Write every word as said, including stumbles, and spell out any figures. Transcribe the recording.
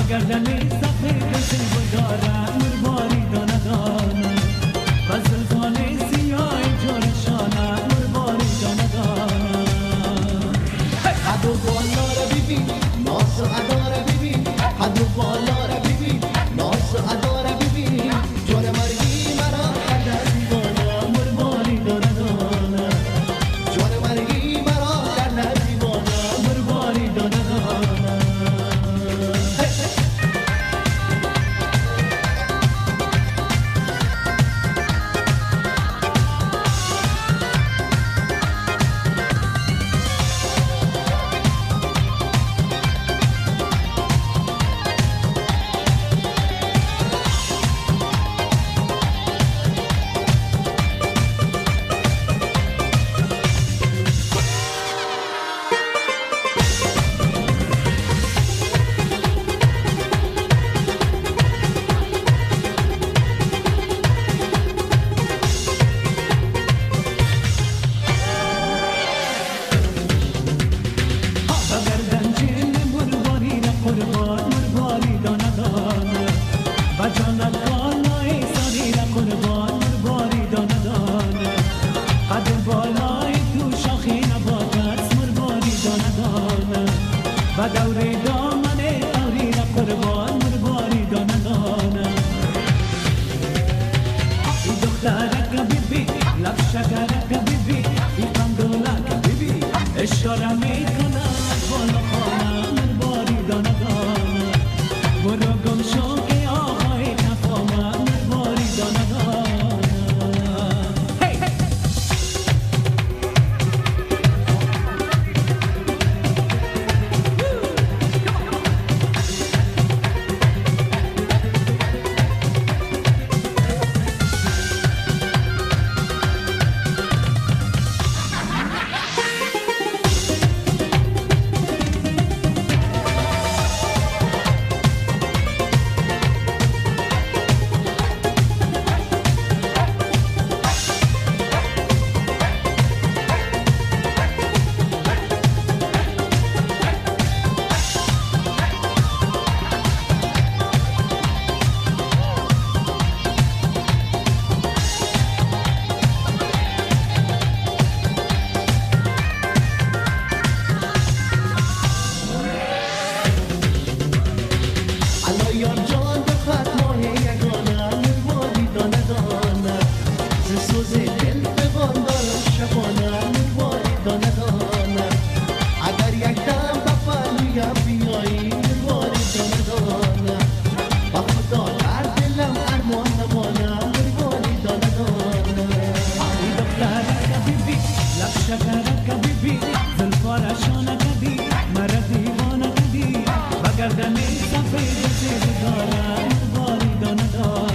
گردن سفید سیبدارم مرباری دانه دانه و زلفان سیاه جانشانم مرباری دانه دانه حد و بالا را ببین ناز و ادا را ببین حد و بالا را ببین ناز و ادا را ببین جان مرگی مرا کرده دیوانه مرباری دانه دانه جان مرگی مرا کرده دیوانه مرباری دانه دانه و دوره دامنه اوری را قربان مرباری دانه دانه ای دخترک بیبی لب شکرک بیبی ای قندولک بیبی اشاره میکنه بالا خانه مرباری دانه دانه برو گم شو که آقای نفامه مرباری دانه دانه گردن سفید سیب دارم باری دانه دارم